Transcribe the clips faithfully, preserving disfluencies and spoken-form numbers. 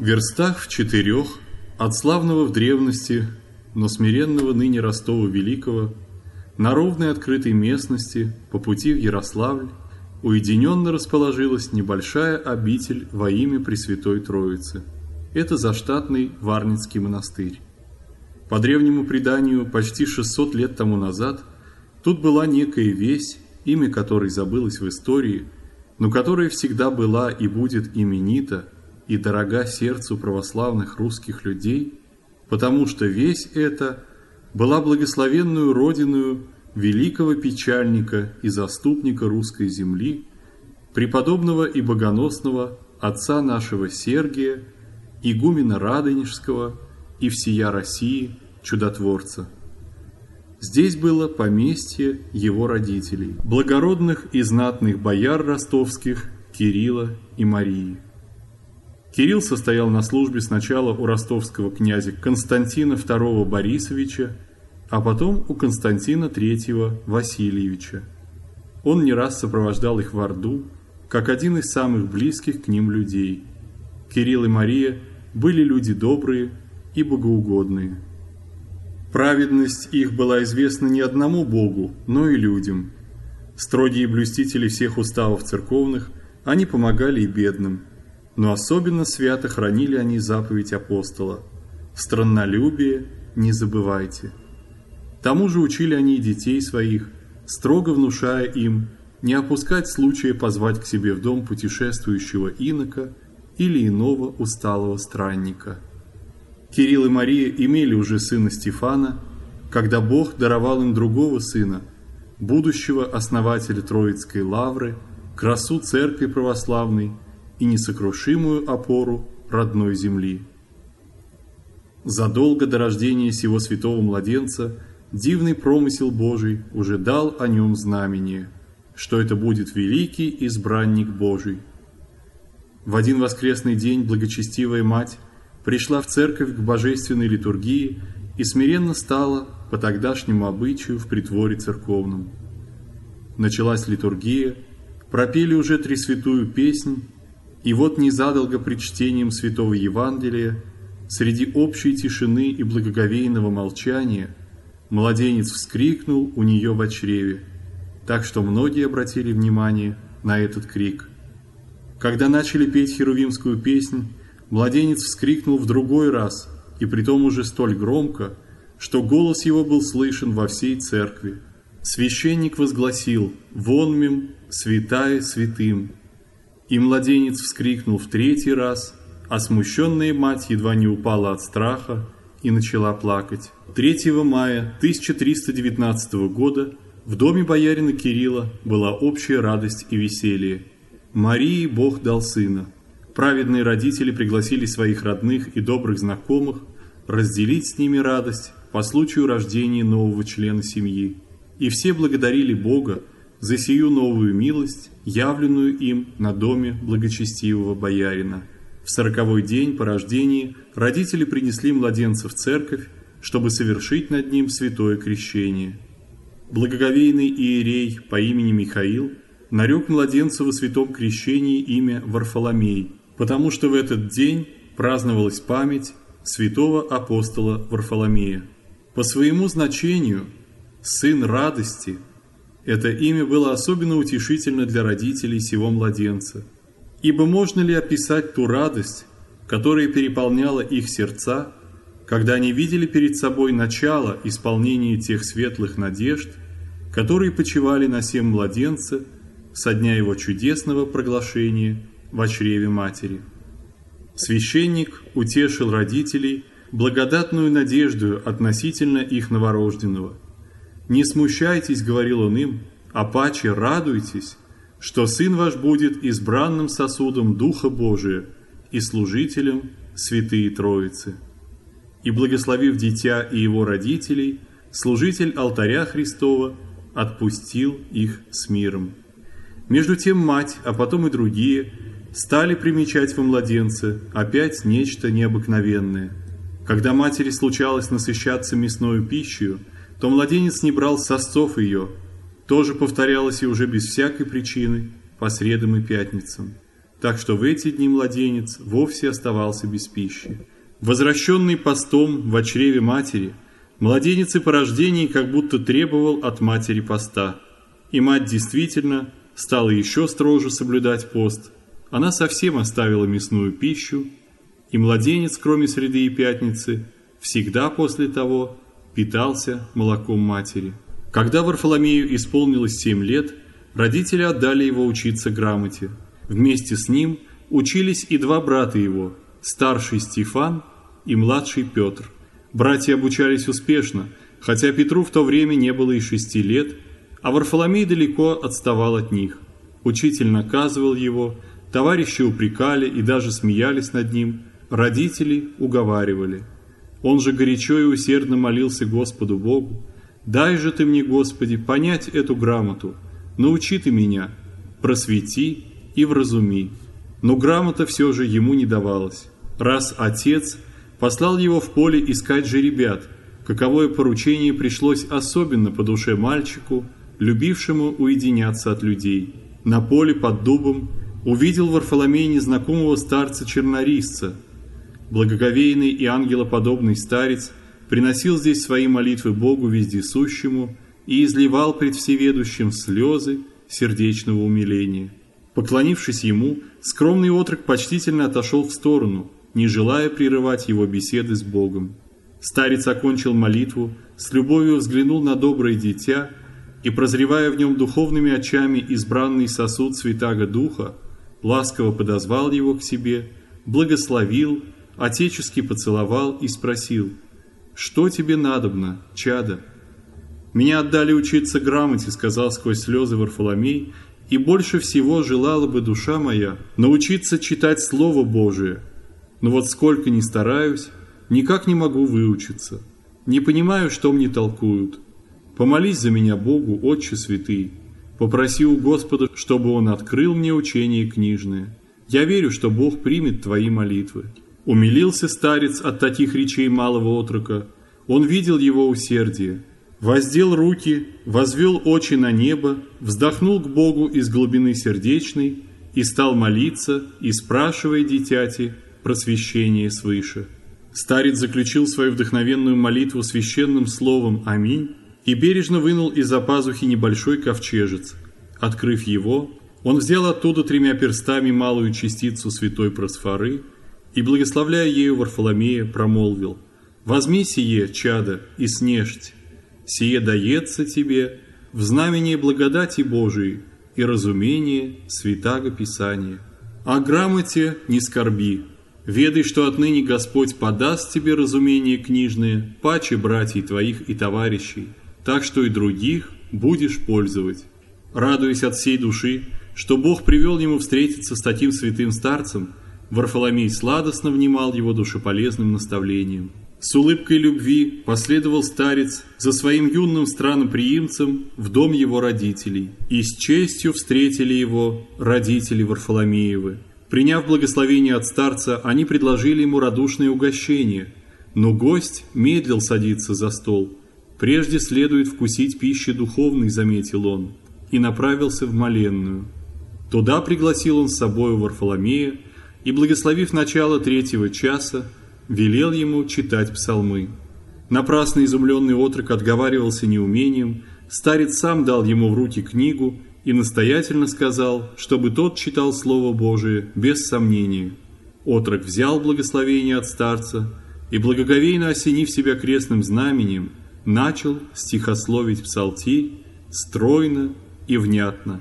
верстах в четырех от славного в древности, но смиренного ныне Ростова Великого, на ровной открытой местности по пути в Ярославль уединенно расположилась небольшая обитель во имя Пресвятой Троицы. Это заштатный Варницкий монастырь. По древнему преданию, почти шестьсот лет тому назад тут была некая весь, имя которой забылось в истории, но которая всегда была и будет именита и дорога сердцу православных русских людей, потому что весь эта была благословенную родиною великого печальника и заступника русской земли, преподобного и богоносного отца нашего Сергия, игумена Радонежского и всея России чудотворца. Здесь было поместье его родителей, благородных и знатных бояр ростовских Кирилла и Марии. Кирилл состоял на службе сначала у ростовского князя Константина второго Борисовича, а потом у Константина третьего Васильевича. Он не раз сопровождал их в Орду, как один из самых близких к ним людей. Кирилл и Мария были люди добрые и богоугодные. Праведность их была известна не одному Богу, но и людям. Строгие блюстители всех уставов церковных, они помогали и бедным. Но особенно свято хранили они заповедь апостола: «Страннолюбие не забывайте». Тому же учили они и детей своих, строго внушая им не опускать случая позвать к себе в дом путешествующего инока или иного усталого странника. Кирилл и Мария имели уже сына Стефана, когда Бог даровал им другого сына, будущего основателя Троицкой лавры, красу церкви православной и несокрушимую опору родной земли. Задолго до рождения сего святого младенца дивный промысел Божий уже дал о нем знамение, что это будет великий избранник Божий. В один воскресный день благочестивая мать пришла в церковь к божественной литургии и смиренно стала по тогдашнему обычаю в притворе церковном. Началась литургия, пропели уже тресвятую песнь, и вот незадолго пред чтением святого Евангелия, среди общей тишины и благоговейного молчания, младенец вскрикнул у нее во чреве, так что многие обратили внимание на этот крик. Когда начали петь херувимскую песнь, младенец вскрикнул в другой раз, и притом уже столь громко, что голос его был слышен во всей церкви. Священник возгласил: «Вонмем святая святым». И младенец вскрикнул в третий раз, а смущенная мать едва не упала от страха и начала плакать. третьего мая тысяча триста девятнадцатого года в доме боярина Кирилла была общая радость и веселье. Марии Бог дал сына. Праведные родители пригласили своих родных и добрых знакомых разделить с ними радость по случаю рождения нового члена семьи. И все благодарили Бога за сию новую милость, явленную им на доме благочестивого боярина. В сороковой день по рождении родители принесли младенца в церковь, чтобы совершить над ним святое крещение. Благоговейный иерей по имени Михаил нарек младенца во святом крещении имя Варфоломей, потому что в этот день праздновалась память святого апостола Варфоломея. По своему значению «сын радости» это имя было особенно утешительно для родителей сего младенца, ибо можно ли описать ту радость, которая переполняла их сердца, когда они видели перед собой начало исполнения тех светлых надежд, которые почивали на сем младенце со дня его чудесного проглашения во чреве матери. Священник утешил родителей благодатную надеждою относительно их новорожденного. «Не смущайтесь, — говорил он им, — а паче радуйтесь, что сын ваш будет избранным сосудом Духа Божия и служителем Святые Троицы». И, благословив дитя и его родителей, служитель алтаря Христова отпустил их с миром. Между тем мать, а потом и другие, стали примечать во младенце опять нечто необыкновенное. Когда матери случалось насыщаться мясною пищей, то младенец не брал сосцов ее. То же повторялось и уже без всякой причины по средам и пятницам. так что в эти дни младенец вовсе оставался без пищи. Возвращенный постом в чреве матери, младенец и по рождении как будто требовал от матери поста. И мать действительно стала еще строже соблюдать пост. Она совсем оставила мясную пищу, и младенец, кроме среды и пятницы, всегда после того питался молоком матери. Когда Варфоломею исполнилось семь лет, родители отдали его учиться грамоте. Вместе с ним учились и два брата его, старший Стефан и младший Петр. Братья обучались успешно, хотя Петру в то время не было и шести лет, а Варфоломей далеко отставал от них. Учитель наказывал его, товарищи упрекали и даже смеялись над ним, родители уговаривали. Он же горячо и усердно молился Господу Богу: «Дай же ты мне, Господи, понять эту грамоту, научи ты меня, просвети и вразуми». Но грамота все же ему не давалась. Раз отец послал его в поле искать жеребят, каковое поручение пришлось особенно по душе мальчику, любившему уединяться от людей. На поле под дубом увидел Варфоломей незнакомого старца-чернорисца. Благоговейный и ангелоподобный старец приносил здесь свои молитвы Богу Вездесущему и изливал пред всеведущим слезы сердечного умиления. Поклонившись ему, скромный отрок почтительно отошел в сторону, не желая прерывать его беседы с Богом. Старец окончил молитву, с любовью взглянул на доброе дитя и, прозревая в нем духовными очами избранный сосуд Святаго Духа, ласково подозвал его к себе, благословил, отечески поцеловал и спросил: «Что тебе надобно, чадо?» «Меня отдали учиться грамоте», — сказал сквозь слезы Варфоломей, «и больше всего желала бы душа моя научиться читать Слово Божие. Но вот сколько ни стараюсь, никак не могу выучиться. Не понимаю, что мне толкуют. Помолись за меня Богу, Отче Святый. Попроси у Господа, чтобы Он открыл мне учение книжное. Я верю, что Бог примет твои молитвы». Умилился старец от таких речей малого отрока. Он видел его усердие. Воздел руки, возвел очи на небо, вздохнул к Богу из глубины сердечной и стал молиться, и спрашивая дитяти просвещение свыше. Старец заключил свою вдохновенную молитву священным словом «Аминь» и бережно вынул из-за пазухи небольшой ковчежец. Открыв его, он взял оттуда тремя перстами малую частицу святой просфоры и, благословляя ею Варфоломея, промолвил: «Возьми сие, чадо, и снежьте. Сие дается тебе в знамение благодати Божией и разумения Святаго Писания. О грамоте не скорби. Ведай, что отныне Господь подаст тебе разумение книжное, паче братьев твоих и товарищей, так что и других будешь пользовать». Радуясь от всей души, что Бог привел ему встретиться с таким святым старцем, Варфоломей сладостно внимал его душеполезным наставлениям. С улыбкой любви последовал старец за своим юным странноприимцем в дом его родителей, и с честью встретили его родители Варфоломеевы. Приняв благословение от старца, они предложили ему радушное угощение, но гость медлил садиться за стол. Прежде следует вкусить пищи духовной, заметил он, и направился в моленную. Туда пригласил он с собою Варфоломея и, благословив начало третьего часа, велел ему читать псалмы. Напрасно изумленный отрок отговаривался неумением, старец сам дал ему в руки книгу и настоятельно сказал, чтобы тот читал Слово Божие без сомнения. Отрок взял благословение от старца и, благоговейно осенив себя крестным знаменем, начал стихословить псалтирь стройно и внятно.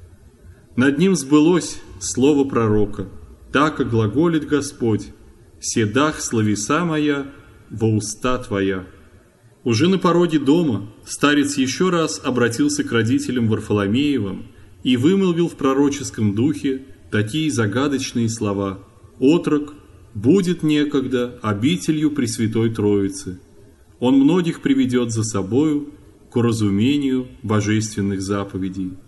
Над ним сбылось слово пророка: «Так и глаголит Господь, седах словеса моя во уста твоя». Уже на пороге дома старец еще раз обратился к родителям Варфоломеевым и вымолвил в пророческом духе такие загадочные слова: «Отрок будет некогда обителью Пресвятой Троицы. Он многих приведет за собою к уразумению божественных заповедей».